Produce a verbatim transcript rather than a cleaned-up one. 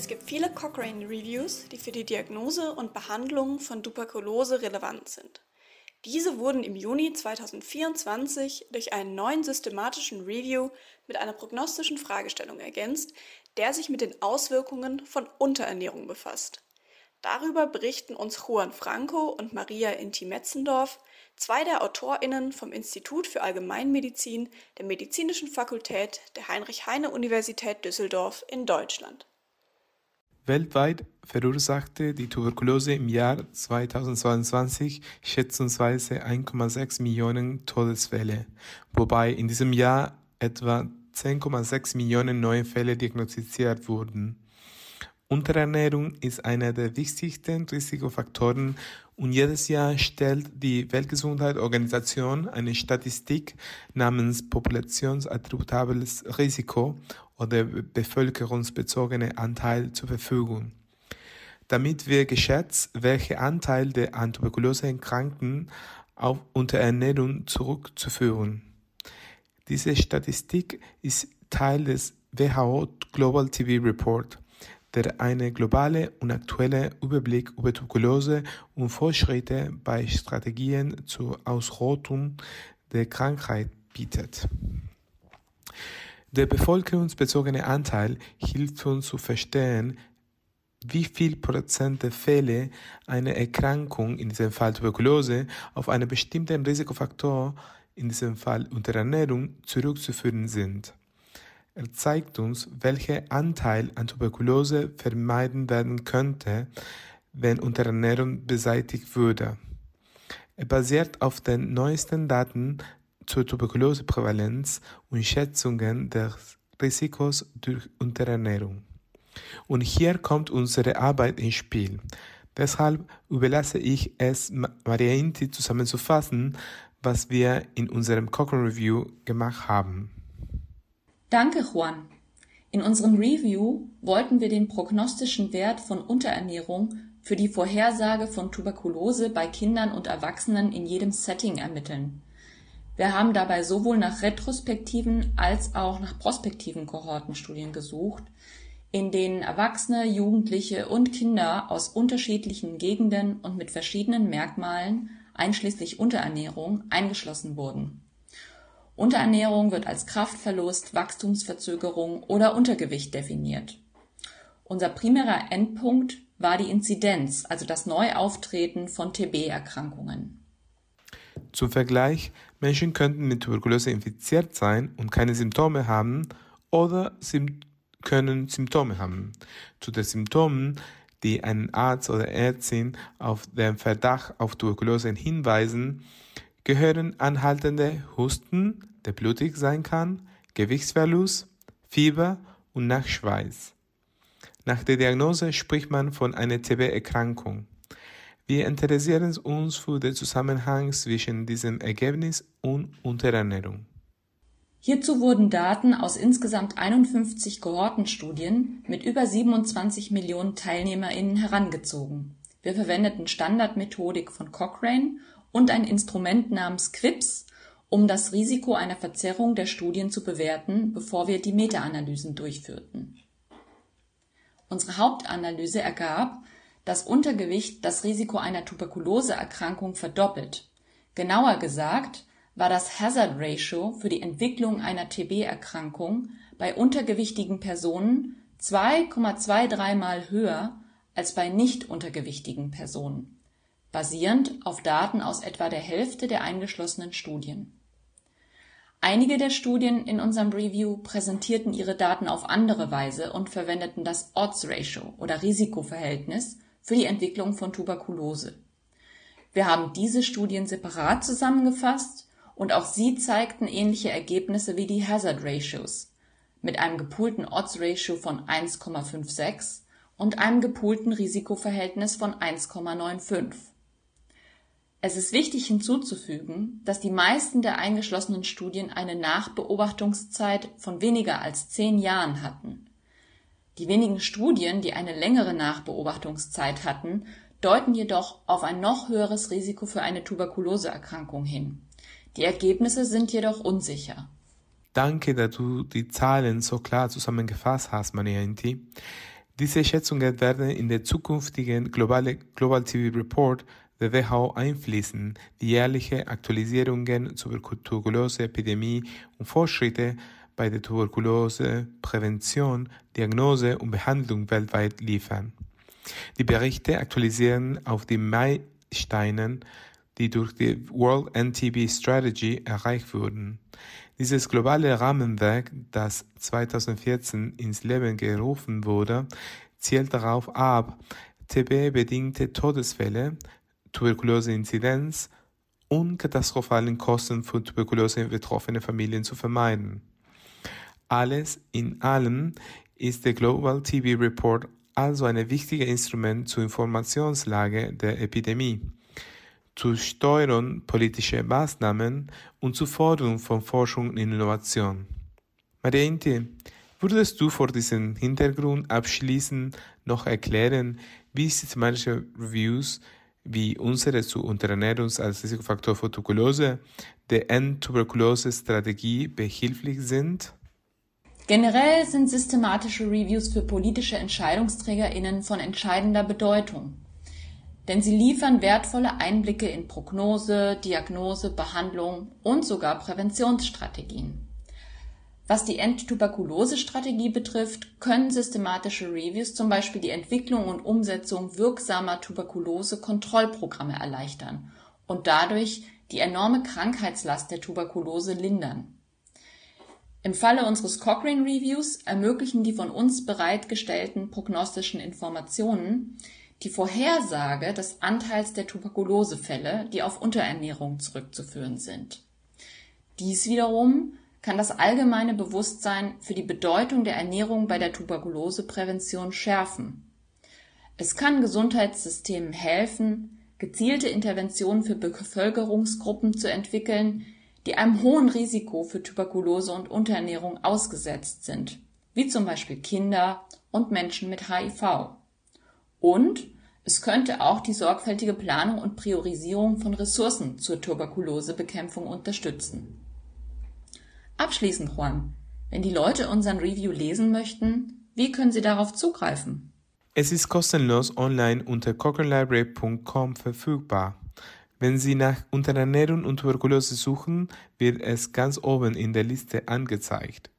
gibt viele Cochrane-Reviews, die für die Diagnose und Behandlung von Tuberkulose relevant sind. Diese wurden im Juni zweitausendvierundzwanzig durch einen neuen systematischen Review mit einer prognostischen Fragestellung ergänzt, der sich mit den Auswirkungen von Unterernährung befasst. Darüber berichten uns Juan Franco und Maria Inti-Metzendorf, zwei der AutorInnen vom Institut für Allgemeinmedizin der Medizinischen Fakultät der Heinrich-Heine-Universität Düsseldorf in Deutschland. Weltweit verursachte die Tuberkulose im Jahr zweitausendzweiundzwanzig schätzungsweise eins Komma sechs Millionen Todesfälle, wobei in diesem Jahr etwa zehn Komma sechs Millionen neue Fälle diagnostiziert wurden. Unterernährung ist einer der wichtigsten Risikofaktoren und jedes Jahr stellt die Weltgesundheitsorganisation eine Statistik namens populationsattributables Risiko oder bevölkerungsbezogene Anteil zur Verfügung. Damit wird geschätzt, welcher Anteil der an Tuberkulose Erkrankten auf Unterernährung zurückzuführen. Diese Statistik ist Teil des W H O Global T B Report, der eine globale und aktuelle Überblick über Tuberkulose und Fortschritte bei Strategien zur Ausrottung der Krankheit bietet. Der bevölkerungsbezogene Anteil hilft uns zu verstehen, wie viel Prozent der Fälle einer Erkrankung, in diesem Fall Tuberkulose, auf einen bestimmten Risikofaktor, in diesem Fall Unterernährung, zurückzuführen sind. Er zeigt uns, welcher Anteil an Tuberkulose vermeiden werden könnte, wenn Unterernährung beseitigt würde. Er basiert auf den neuesten Daten zur Tuberkuloseprävalenz und Schätzungen des Risikos durch Unterernährung. Und hier kommt unsere Arbeit ins Spiel. Deshalb überlasse ich es Maria Inti zusammenzufassen, was wir in unserem Cochrane Review gemacht haben. Danke, Juan. In unserem Review wollten wir den prognostischen Wert von Unterernährung für die Vorhersage von Tuberkulose bei Kindern und Erwachsenen in jedem Setting ermitteln. Wir haben dabei sowohl nach retrospektiven als auch nach prospektiven Kohortenstudien gesucht, in denen Erwachsene, Jugendliche und Kinder aus unterschiedlichen Gegenden und mit verschiedenen Merkmalen, einschließlich Unterernährung, eingeschlossen wurden. Unterernährung wird als Kraftverlust, Wachstumsverzögerung oder Untergewicht definiert. Unser primärer Endpunkt war die Inzidenz, also das Neuauftreten von T B-Erkrankungen. Zum Vergleich, Menschen könnten mit Tuberkulose infiziert sein und keine Symptome haben oder sim- können Symptome haben. Zu den Symptomen, die einen Arzt oder Ärztin auf den Verdacht auf Tuberkulose hinweisen, gehören anhaltende Husten, der blutig sein kann, Gewichtsverlust, Fieber und Nachschweiß. Nach der Diagnose spricht man von einer T B-Erkrankung. Wir interessieren uns für den Zusammenhang zwischen diesem Ergebnis und Unterernährung. Hierzu wurden Daten aus insgesamt einundfünfzig Kohortenstudien mit über siebenundzwanzig Millionen TeilnehmerInnen herangezogen. Wir verwendeten Standardmethodik von Cochrane und ein Instrument namens Q I P S, um das Risiko einer Verzerrung der Studien zu bewerten, bevor wir die Meta-Analysen durchführten. Unsere Hauptanalyse ergab, dass Untergewicht das Risiko einer Tuberkuloseerkrankung verdoppelt. Genauer gesagt war das Hazard Ratio für die Entwicklung einer T B-Erkrankung bei untergewichtigen Personen zwei Komma dreiundzwanzig Mal höher als bei nicht untergewichtigen Personen, basierend auf Daten aus etwa der Hälfte der eingeschlossenen Studien. Einige der Studien in unserem Review präsentierten ihre Daten auf andere Weise und verwendeten das Odds Ratio oder Risikoverhältnis für die Entwicklung von Tuberkulose. Wir haben diese Studien separat zusammengefasst und auch sie zeigten ähnliche Ergebnisse wie die Hazard Ratios mit einem gepoolten Odds Ratio von eins Komma sechsundfünfzig und einem gepoolten Risikoverhältnis von eins Komma fünfundneunzig. Es ist wichtig hinzuzufügen, dass die meisten der eingeschlossenen Studien eine Nachbeobachtungszeit von weniger als zehn Jahren hatten. Die wenigen Studien, die eine längere Nachbeobachtungszeit hatten, deuten jedoch auf ein noch höheres Risiko für eine Tuberkuloseerkrankung hin. Die Ergebnisse sind jedoch unsicher. Danke, dass du die Zahlen so klar zusammengefasst hast, Maria Inti. Diese Schätzungen werden in den zukünftigen Global, Global T V Report der W H O einfließen, die jährliche Aktualisierungen zur Tuberkulose-Epidemie und Fortschritte bei der Tuberkuloseprävention, Diagnose und Behandlung weltweit liefern. Die Berichte aktualisieren auf die Meilensteine, die durch die World N T B Strategy erreicht wurden. Dieses globale Rahmenwerk, das zweitausendvierzehn ins Leben gerufen wurde, zielt darauf ab, T B-bedingte Todesfälle, Tuberkulose-Inzidenz und katastrophalen Kosten für Tuberkulose-betroffene Familien zu vermeiden. Alles in allem ist der Global T B Report also ein wichtiges Instrument zur Informationslage der Epidemie, zur Steuerung politischer Maßnahmen und zur Förderung von Forschung und Innovation. Maria Inti, würdest du vor diesem Hintergrund abschließend noch erklären, wie systematische Reviews wie unsere zur Unterernährung als Risikofaktor für Tuberkulose der End-Tuberkulose-Strategie behilflich sind? Generell sind systematische Reviews für politische EntscheidungsträgerInnen von entscheidender Bedeutung, denn sie liefern wertvolle Einblicke in Prognose, Diagnose, Behandlung und sogar Präventionsstrategien. Was die End-Tuberkulose-Strategie betrifft, können systematische Reviews zum Beispiel die Entwicklung und Umsetzung wirksamer Tuberkulose-Kontrollprogramme erleichtern und dadurch die enorme Krankheitslast der Tuberkulose lindern. Im Falle unseres Cochrane Reviews ermöglichen die von uns bereitgestellten prognostischen Informationen die Vorhersage des Anteils der Tuberkulosefälle, die auf Unterernährung zurückzuführen sind. Dies wiederum kann das allgemeine Bewusstsein für die Bedeutung der Ernährung bei der Tuberkuloseprävention schärfen. Es kann Gesundheitssystemen helfen, gezielte Interventionen für Bevölkerungsgruppen zu entwickeln, die einem hohen Risiko für Tuberkulose und Unterernährung ausgesetzt sind, wie zum Beispiel Kinder und Menschen mit H I V. Und es könnte auch die sorgfältige Planung und Priorisierung von Ressourcen zur Tuberkulosebekämpfung unterstützen. Abschließend, Juan, wenn die Leute unseren Review lesen möchten, wie können sie darauf zugreifen? Es ist kostenlos online unter cochrane library punkt com verfügbar. Wenn Sie nach Unterernährung und Tuberkulose suchen, wird es ganz oben in der Liste angezeigt.